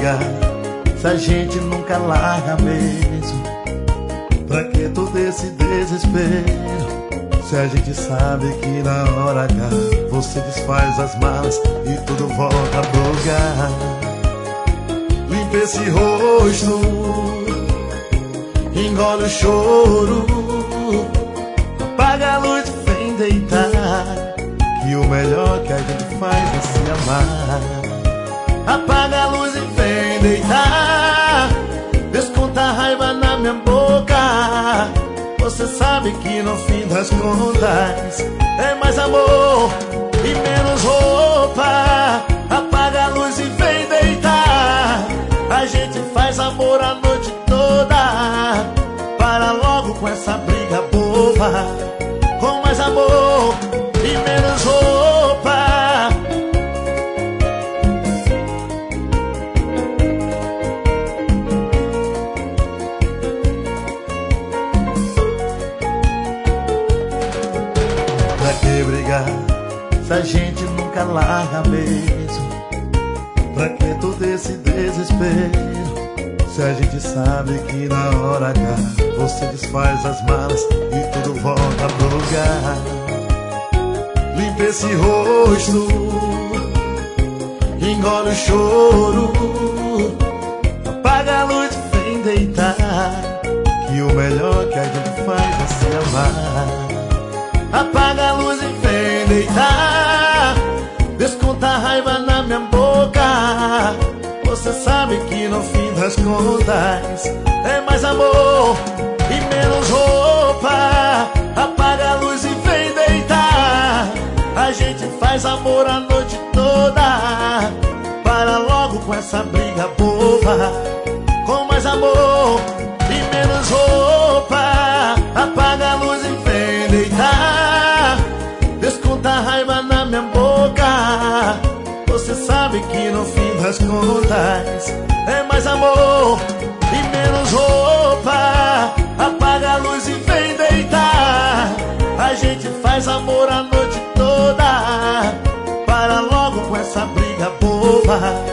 brigar se a gente nunca larga mesmo? Pra que todo esse desespero? Se a gente sabe que na hora H você desfaz as malas e tudo volta pro lugar. Limpa esse rosto, engole o choro, apaga a luz e vem deitar, que o melhor que a gente faz é se amar. Apaga a luz e vem deitar, desconta a raiva na minha boca. Você sabe que no fim das contas é mais amor e menos roupa. Apaga a luz e vem deitar, a gente faz amor a noite toda. Para logo com essa briga boba, com mais amor e menos roupa. Pra que brigar se a gente nunca larga mesmo? Pra que todo esse desespero? Se a gente sabe que na hora H você desfaz as malas e tudo volta pro lugar. Limpa esse rosto, engole o choro, apaga a luz e vem deitar, que o melhor que a gente faz é se amar. Apaga a luz e vem deitar, desconta a raiva na minha boca. Você sabe que no fim das contas é mais amor e menos roupa. Apaga a luz e vem deitar, a gente faz amor a noite toda. Para logo com essa briga boba, com mais amor e menos roupa. Apaga a luz e vem deitar, desconta a raiva na minha boca. Você sabe que no fim das contas é mais amor e menos roupa. Apaga a luz e vem deitar, a gente faz amor a noite toda. Para logo com essa briga boba,